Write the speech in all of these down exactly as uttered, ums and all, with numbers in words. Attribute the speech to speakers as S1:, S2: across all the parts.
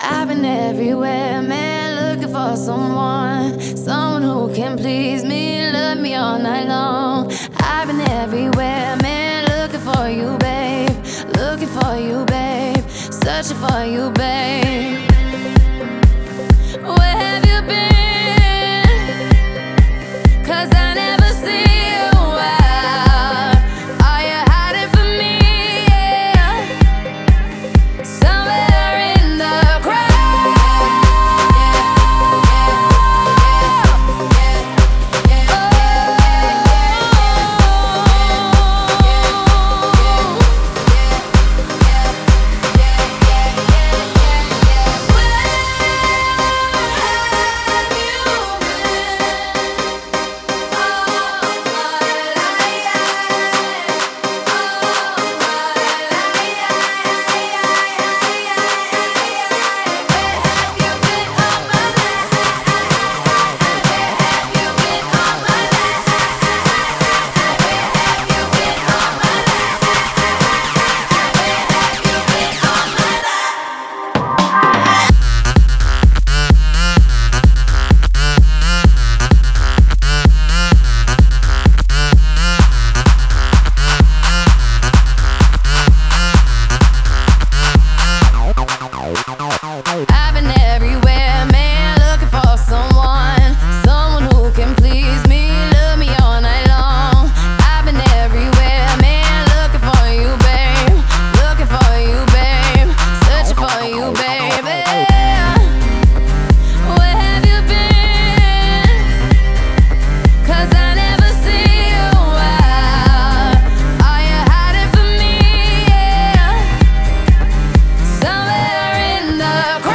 S1: I've been everywhere, man, looking for someone, someone who can please me, love me all night long. I've been everywhere, man, looking for you, babe, looking for you, babe, searching for you, babe. Where have you been? 'Cause I never see you out. Are you hiding from me? Yeah. Somewhere in the crowd. I've been everywhere, man, looking for someone, someone who can please me, love me all night long. I've been everywhere, man, looking for you, babe, looking for you, babe, searching for you, baby. Where have you been? 'Cause I never see you out. Are you hiding from me? Yeah. Somewhere in the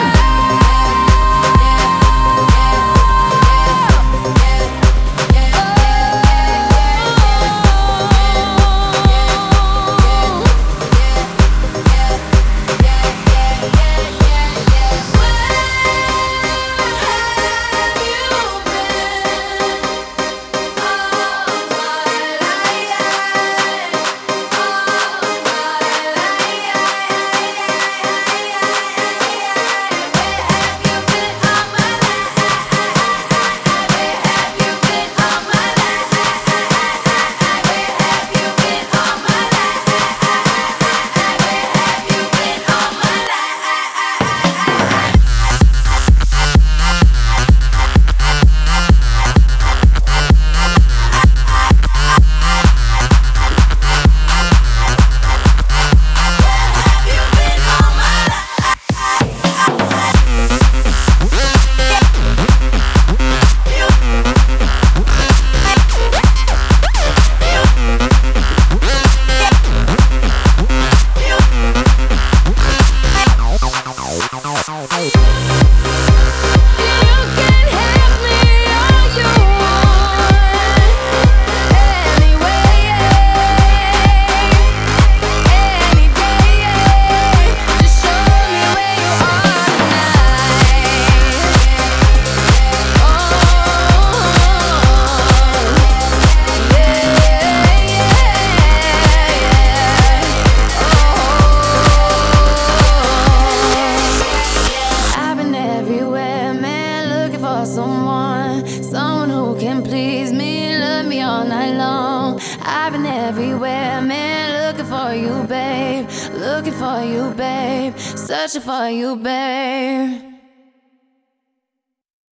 S1: someone, someone who can please me, love me all night long. I've been everywhere, man, looking for you, babe, looking for you, babe, searching for you, babe.